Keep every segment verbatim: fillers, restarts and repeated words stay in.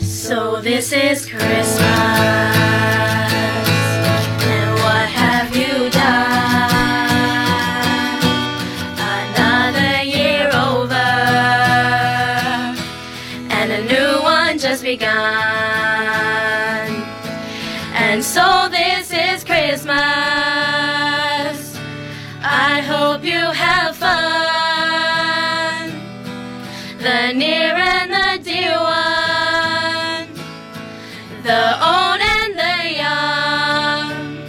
So this is Christmas, and what have you done? Another year over, and a new one just begun. And so this is Christmas. I hope you have fun, the near and the dear one, the old and the young.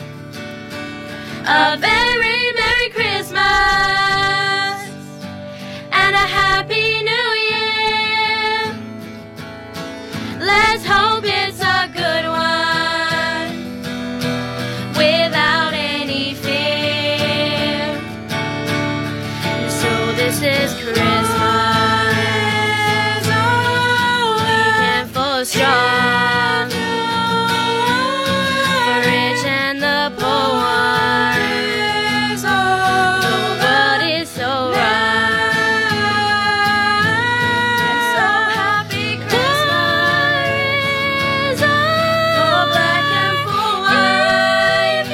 A very Merry Christmas and a Happy New Year. Let's hope it's a good one without any fear. So this is Christmas. We can full strong, for rich and the poor ones. The world is so right, and so happy Christmas for black and for white,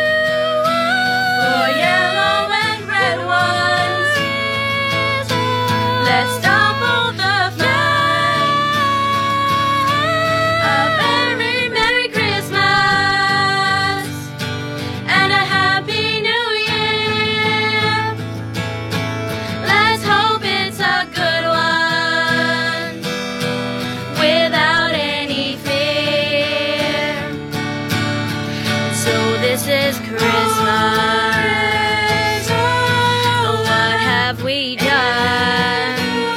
for yellow and red ones. Let's double the flag. A very Merry Christmas and a Happy New Year. Let's hope it's a good one without any fear. So this is Christmas. What have we done?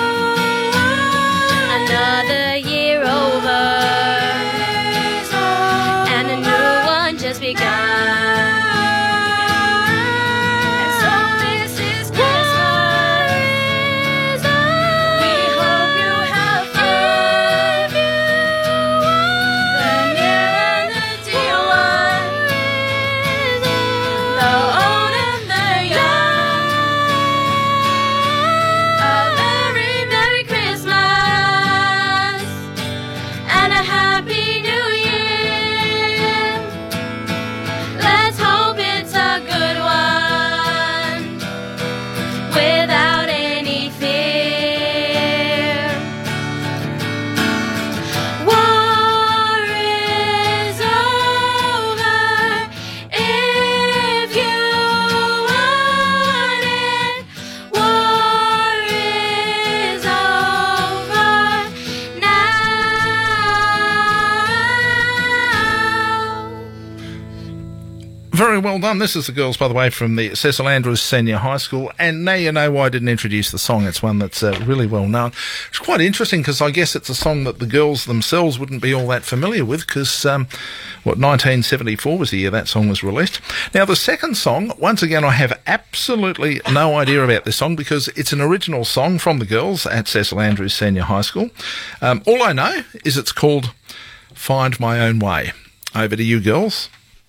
Another year over, and a new one just begun. And so this is Christmas. We hope you have fun, the near and the dear one, the old and the young. A very Merry Christmas and a Happy New Year. Let's hope it's a good one without any fear. War is over if you want it. War is over now. Very well done. This is the girls, by the way, from the Cecil Andrews Senior High School. And now you know why I didn't introduce the song. It's one that's uh, really well known. It's quite interesting because I guess it's a song that the girls themselves wouldn't be all that familiar with because, um, what, nineteen seventy-four was the year that song was released. Now, the second song, once again, I have absolutely no idea about this song because it's an original song from the girls at Cecil Andrews Senior High School. Um, all I know is it's called Find My Own Way. Over to you, girls.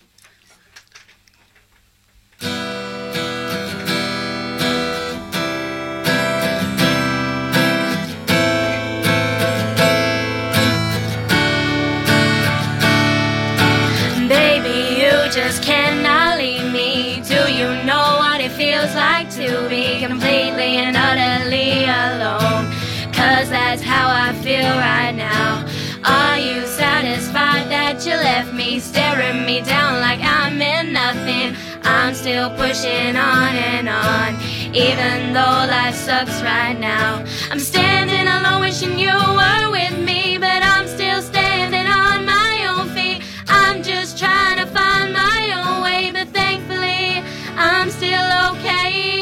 Baby, you just cannot leave me. Do you know what it feels like to be completely and utterly alone? Cause that's how I feel right now. Are you satisfied that you left me staring me down like I'm in nothing? I'm still pushing on and on, even though life sucks right now. I'm standing alone wishing you were with me, but I'm still standing on my own feet. I'm just trying to find my own way, but thankfully I'm still okay.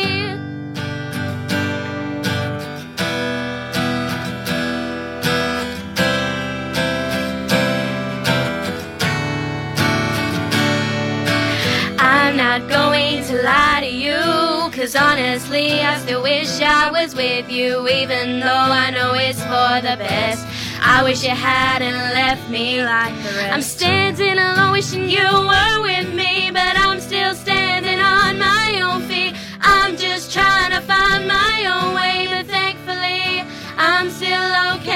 I'm not going to lie to you, cause honestly I still wish I was with you, even though I know it's for the best. I wish you hadn't left me like the rest. I'm standing alone wishing you were with me, but I'm still standing on my own feet. I'm just trying to find my own way, but thankfully I'm still okay.